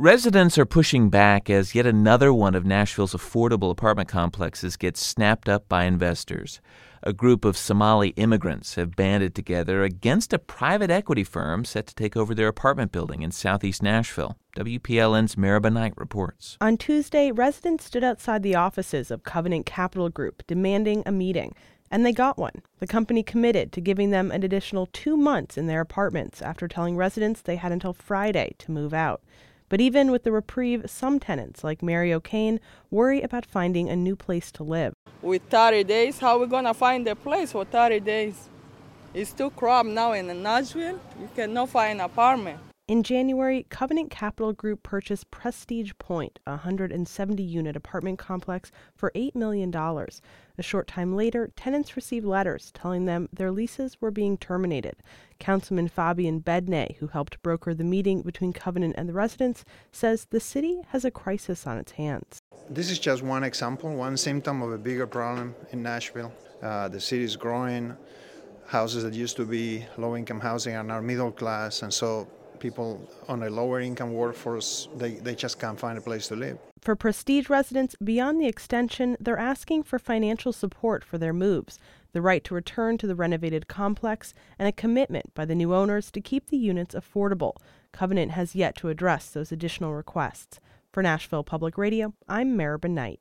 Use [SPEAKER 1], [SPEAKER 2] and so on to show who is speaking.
[SPEAKER 1] Residents are pushing back as yet another one of Nashville's affordable apartment complexes gets snapped up by investors. A group of Somali immigrants have banded together against a private equity firm set to take over their apartment building in southeast Nashville. WPLN's Maribel Knight reports.
[SPEAKER 2] On Tuesday, residents stood outside the offices of Covenant Capital Group demanding a meeting, and they got one. The company committed to giving them an additional 2 months in their apartments after telling residents they had until Friday to move out. But even with the reprieve, some tenants, like Mary O'Kane, worry about finding a new place to live.
[SPEAKER 3] With 30 days, how are we going to find a place for 30 days? It's too crowded now in Nashville. You cannot find an apartment.
[SPEAKER 2] In January, Covenant Capital Group purchased Prestige Point, a 170-unit apartment complex, for $8 million. A short time later, tenants received letters telling them their leases were being terminated. Councilman Fabian Bednay, who helped broker the meeting between Covenant and the residents, says the city has a crisis on its hands.
[SPEAKER 4] This is just one example, one symptom of a bigger problem in Nashville. The city is growing. Houses that used to be low-income housing are now middle class, and so people on a lower income workforce, they just can't find a place to live.
[SPEAKER 2] For Prestige residents, beyond the extension, they're asking for financial support for their moves, the right to return to the renovated complex, and a commitment by the new owners to keep the units affordable. Covenant has yet to address those additional requests. For Nashville Public Radio, I'm Maribel Knight.